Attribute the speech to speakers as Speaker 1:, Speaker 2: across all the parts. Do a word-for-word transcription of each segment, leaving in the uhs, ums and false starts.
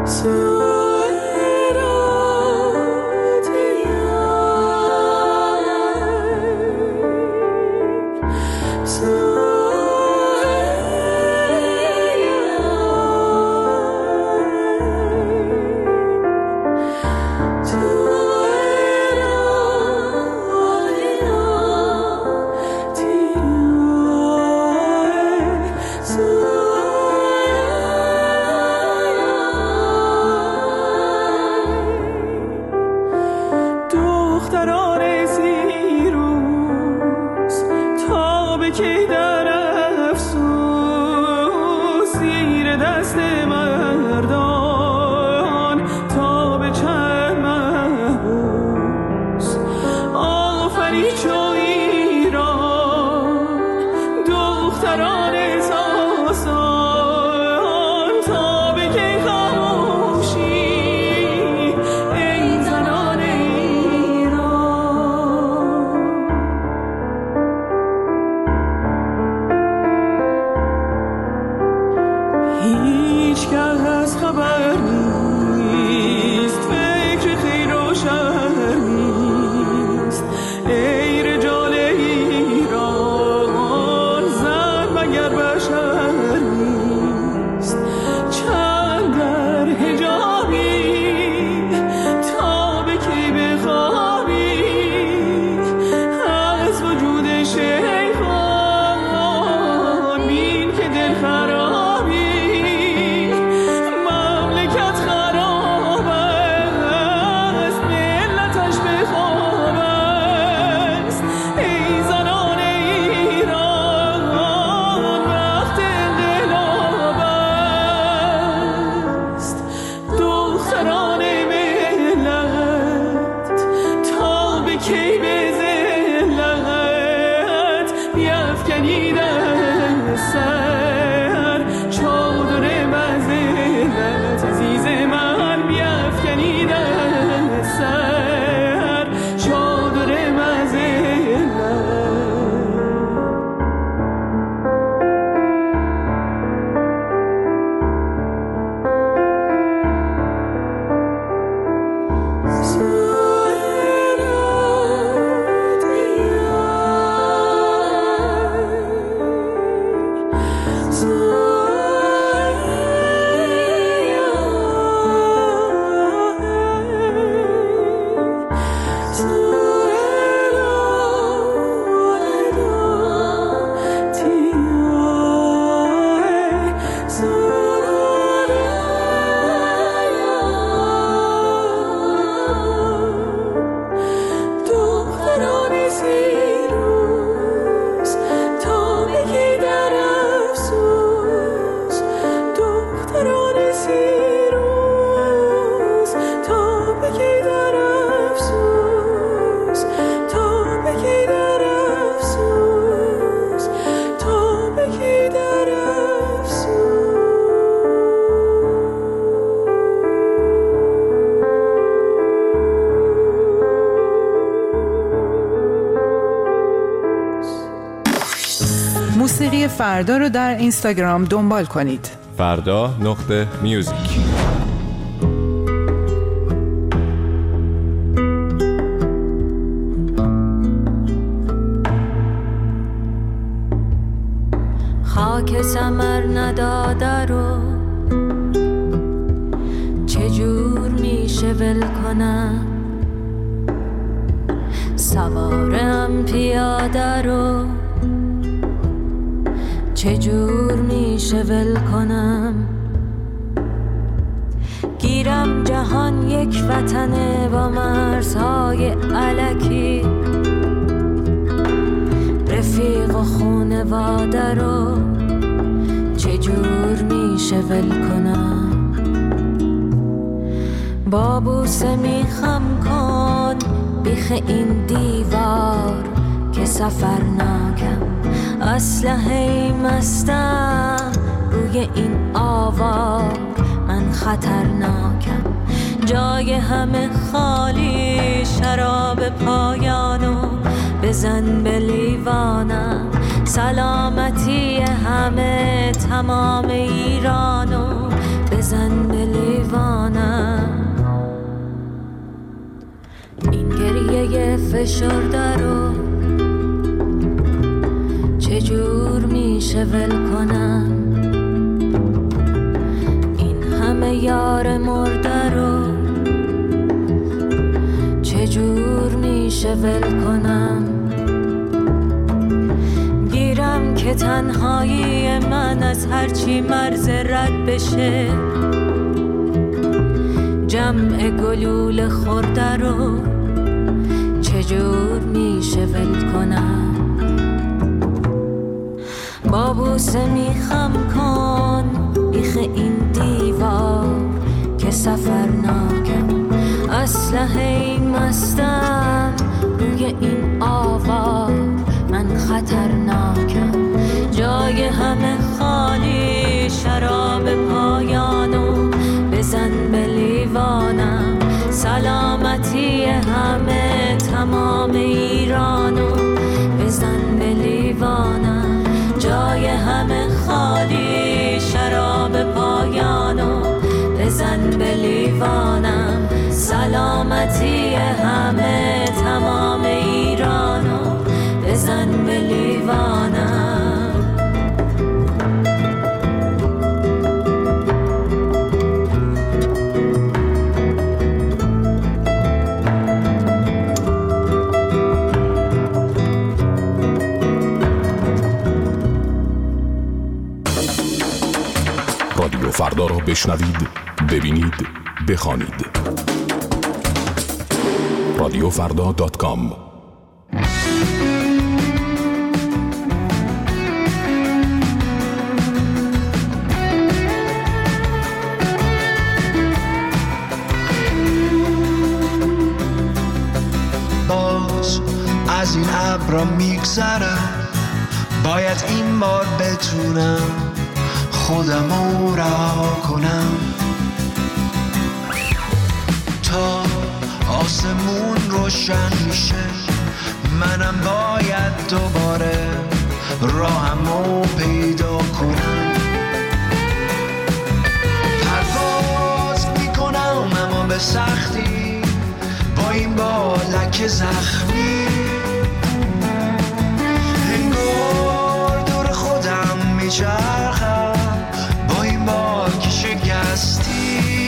Speaker 1: موسیقی فردا رو در اینستاگرام دنبال کنید.
Speaker 2: فردا نقطه میوزیک.
Speaker 3: خاک ثمر نداده رو چجور میشه ول کنم، سوارم پیاده رو چجور میشه ول کنم. گیرم جهان یک وطنه با مرزهای الکی، رفیق و خونواده رو چجور میشه ول کنم. با بوسه میخم کن بیخ این دیوار که سفر ناکم، اسلحه مستم روی این آوار، من خطرناکم. جای همه خالی، شراب پایانو بزن به لیوانم. سلامتی همه تمام ایرانو بزن به لیوانم. فشرده رو چجور میشه ول کنم؟ این همه یار مرده رو چجور میشه ول کنم؟ گیرم که تنهایی من از هرچی مرز رد بشه، جمع گلول خورده رو چجور میشه ول کنم؟ با بوسه میخم کن بیخ این دیوار که سفرناکم، اسلحه مستم روی این آوار، من خطرناکم. جای همه خالی، شراب پایانو بزن به لیوانم، سلامتی همه تمام ایرانو بزن به لیوانم. جای همه خالی، شراب پایانو بزن به لیوانم، سلامتی همه تمام ایرانو بزن به لیوانم.
Speaker 4: رادیو فردا را بشنوید، ببینید، بخوانید. رادیو فردا دات کام.
Speaker 5: باز از این ابرا میگذرم، باید این بار بتونم خودمو رها کنم تا آسمون روشن میشه. منم باید دوباره راهمو پیدا کنم. پرواز میکنم اما به سختی، با این بالک زخمی انگار دور خودم میچرخم، با این بالک شکستی.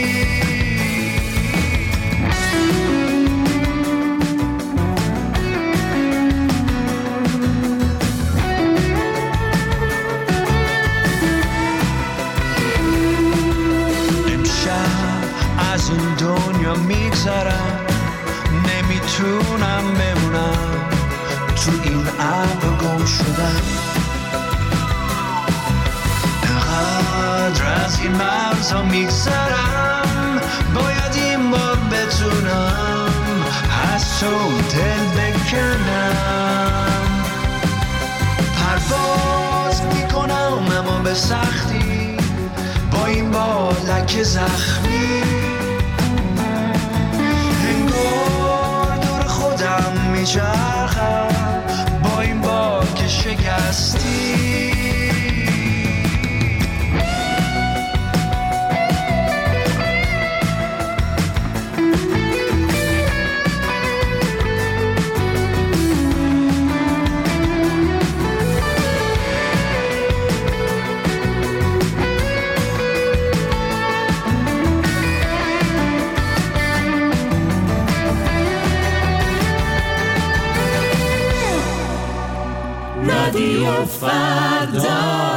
Speaker 5: از این دنیا میگذرم، نمیتونم بمونم تو این ابر گم شدم. انقدر از این مرزا میگذرم، باید این بار بتونم از تو دل بکنم. پرواز میکنم اما به سختی، با این بالک زخمی انگار دور خودم میچرخم، با این بالک شکستی.
Speaker 6: رادیو فردا.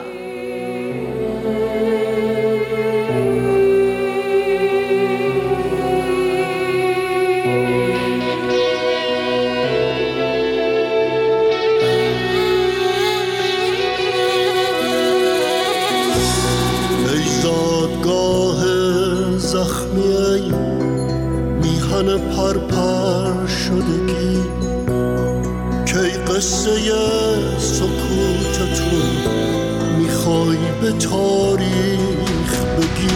Speaker 7: ای زادگاه زخمی، ای میهن پرپر شدگی، کی قصه سکوتتون میخوای به تاریخ بگی.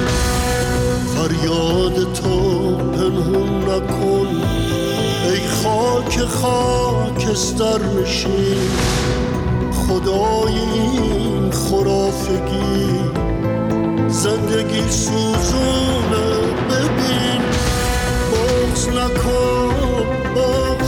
Speaker 7: فریاد تو پنهون نکن ای خاک خاکستر نشین، خدای این خرافگی زندگی سوزونه. ببین بغض نکن، بغض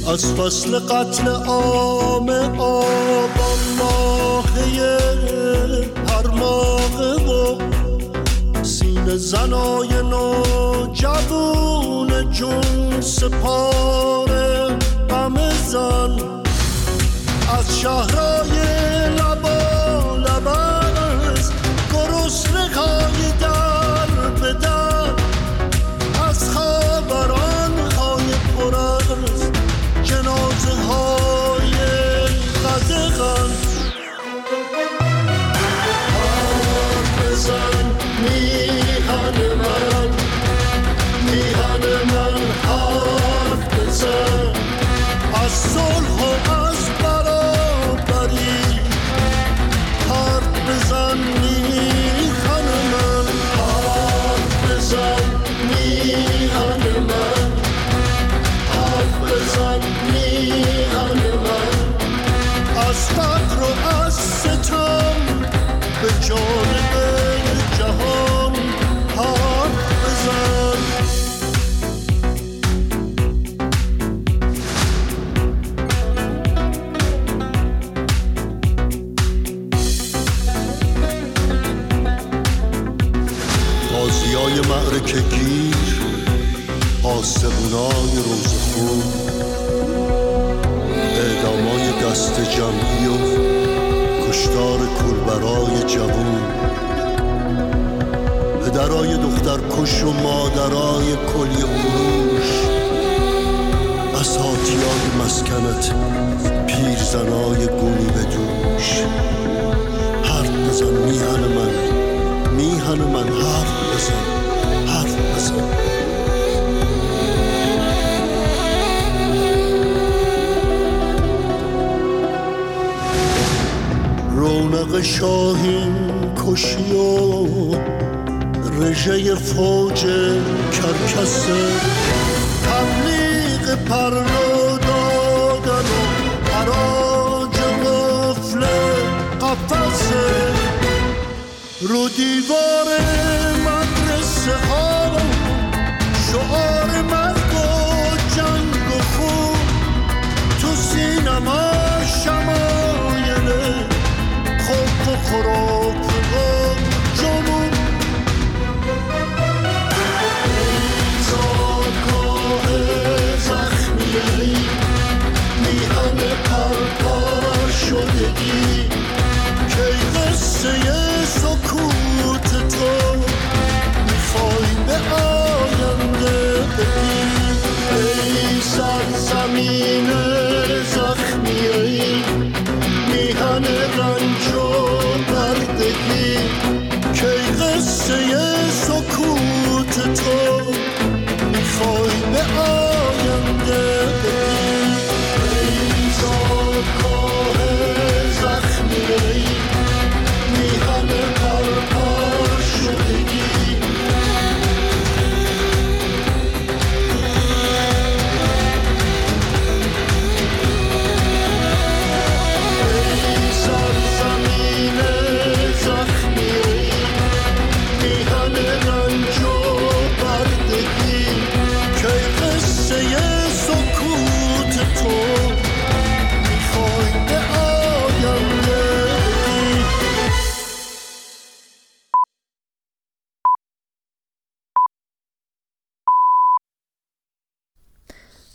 Speaker 7: از فصل قتل عام آبان ماهی پرماغه و سینه زنای نوجوون جون سپاره غم زن از شهرهای لبا لبست گرسنه های در به در از خبران های پر از جنازه های قدغن حرف بزن میهن من میهن من حرف بزن از صلح و از برابری حرف بزن میهن من حرف بزن میهن من حرف بزن میهن من از فقر و از ستم به جانب جهان حرف بزن غازیای معرکه گیر آسمونای روزخون اعدامای دست جمعی و کشتار کولبرای جوون پدرای دختر کش و مادرای کلی فروش اساتیای مسکنت پیرزنای گونی به دوش حرف بزن میهن من میهن من حرف بزن حرف بزن رونق شاهین کشی و رژه فوج کرکسه تبلیغ پرلو دادن و حراج قفل قفصه رو دیوار مدرسه ها شعار مرگ و جنگ و خون تو سینما شمایل خوف و خروف و جنون ایزادگاه زخمی میهن پرپر شدگی کی قصه سکوت تو میخوای به آینده بگی ای سرزمین